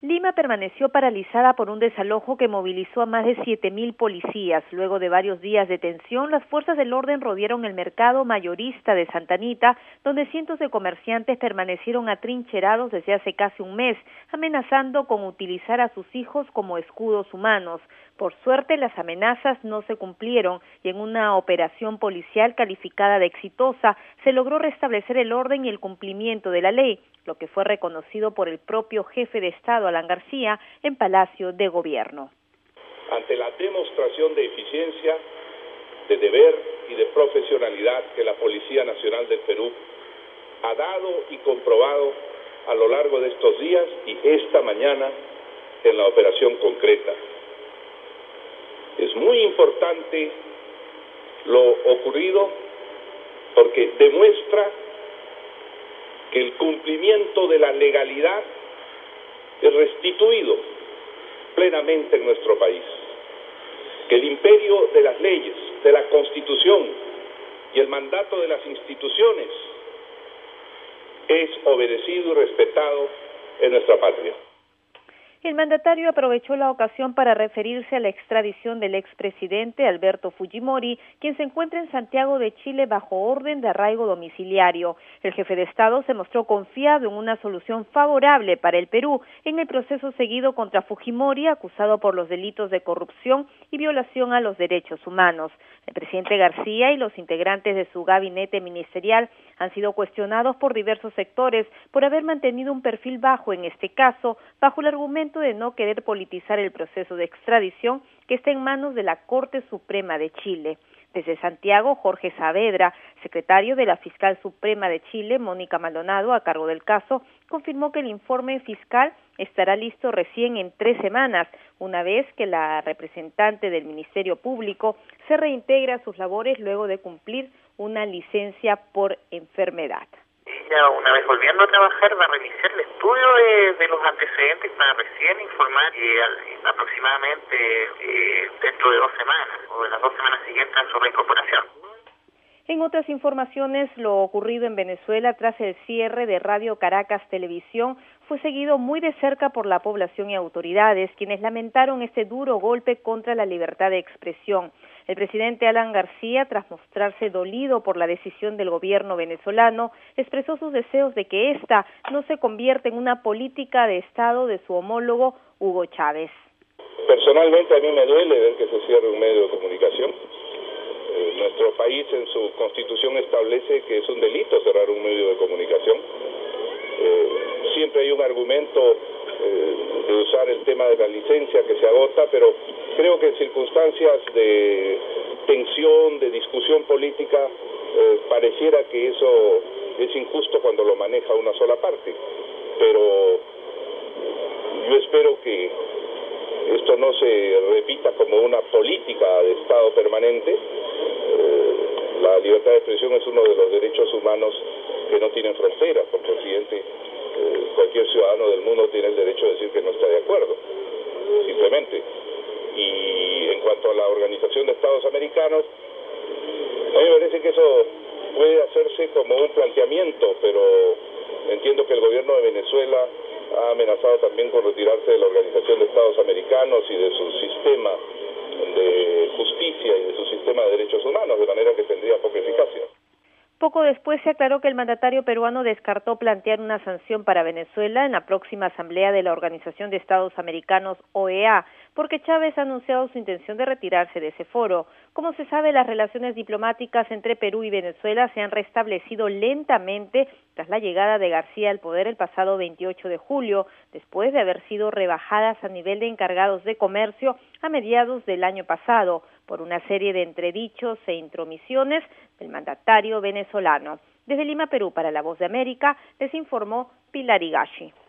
Lima permaneció paralizada por un desalojo que movilizó a más de 7.000 policías. Luego de varios días de tensión, las fuerzas del orden rodearon el mercado mayorista de Santa Anita, donde cientos de comerciantes permanecieron atrincherados desde hace casi un mes, amenazando con utilizar a sus hijos como escudos humanos. Por suerte, las amenazas no se cumplieron y en una operación policial calificada de exitosa se logró restablecer el orden y el cumplimiento de la ley, lo que fue reconocido por el propio jefe de Estado, Alan García, en Palacio de Gobierno. Ante la demostración de eficiencia, de deber y de profesionalidad que la Policía Nacional del Perú ha dado y comprobado a lo largo de estos días y esta mañana en la operación concreta. Es muy importante lo ocurrido porque demuestra que el cumplimiento de la legalidad es restituido plenamente en nuestro país, que el imperio de las leyes, de la Constitución y el mandato de las instituciones es obedecido y respetado en nuestra patria. El mandatario aprovechó la ocasión para referirse a la extradición del expresidente Alberto Fujimori, quien se encuentra en Santiago de Chile bajo orden de arraigo domiciliario. El jefe de Estado se mostró confiado en una solución favorable para el Perú en el proceso seguido contra Fujimori, acusado por los delitos de corrupción y violación a los derechos humanos. El presidente García y los integrantes de su gabinete ministerial han sido cuestionados por diversos sectores por haber mantenido un perfil bajo en este caso, bajo el argumento de no querer politizar el proceso de extradición que está en manos de la Corte Suprema de Chile. Desde Santiago, Jorge Saavedra, secretario de la Fiscal Suprema de Chile, Mónica Maldonado, a cargo del caso, confirmó que el informe fiscal estará listo recién en 3 semanas, una vez que la representante del Ministerio Público se reintegra a sus labores luego de cumplir una licencia por enfermedad. Ella, una vez volviendo a trabajar, va a reiniciar el estudio de los antecedentes para recién informar aproximadamente dentro de 2 semanas o de las 2 semanas siguientes a su reincorporación. En otras informaciones, lo ocurrido en Venezuela tras el cierre de Radio Caracas Televisión fue seguido muy de cerca por la población y autoridades, quienes lamentaron este duro golpe contra la libertad de expresión. El presidente Alan García, tras mostrarse dolido por la decisión del gobierno venezolano, expresó sus deseos de que esta no se convierta en una política de Estado de su homólogo Hugo Chávez. Personalmente a mí me duele ver que se cierre un medio de comunicación. Nuestro país en su constitución establece que es un delito cerrar un medio de comunicación. Siempre hay un argumento de usar el tema de la licencia que se agota, pero creo que en circunstancias de tensión, de discusión política, pareciera que eso es injusto cuando lo maneja una sola parte. Pero yo espero que esto no se repita como una política de Estado permanente. La libertad de expresión es uno de los derechos humanos que no tienen fronteras, por consiguiente, cualquier ciudadano del mundo tiene el derecho de decir que no está de acuerdo, simplemente. Y en cuanto a la Organización de Estados Americanos, a mí me parece que eso puede hacerse como un planteamiento, pero entiendo que el gobierno de Venezuela ha amenazado también con retirarse de la Organización de Estados Americanos y de su sistema de justicia y de su sistema de derechos humanos, de manera que tendría poca eficacia. Poco después se aclaró que el mandatario peruano descartó plantear una sanción para Venezuela en la próxima asamblea de la Organización de Estados Americanos, OEA, porque Chávez ha anunciado su intención de retirarse de ese foro. Como se sabe, las relaciones diplomáticas entre Perú y Venezuela se han restablecido lentamente tras la llegada de García al poder el pasado 28 de julio, después de haber sido rebajadas a nivel de encargados de comercio a mediados del año pasado, por una serie de entredichos e intromisiones del mandatario venezolano. Desde Lima, Perú, para La Voz de América, les informó Pilar Higashi.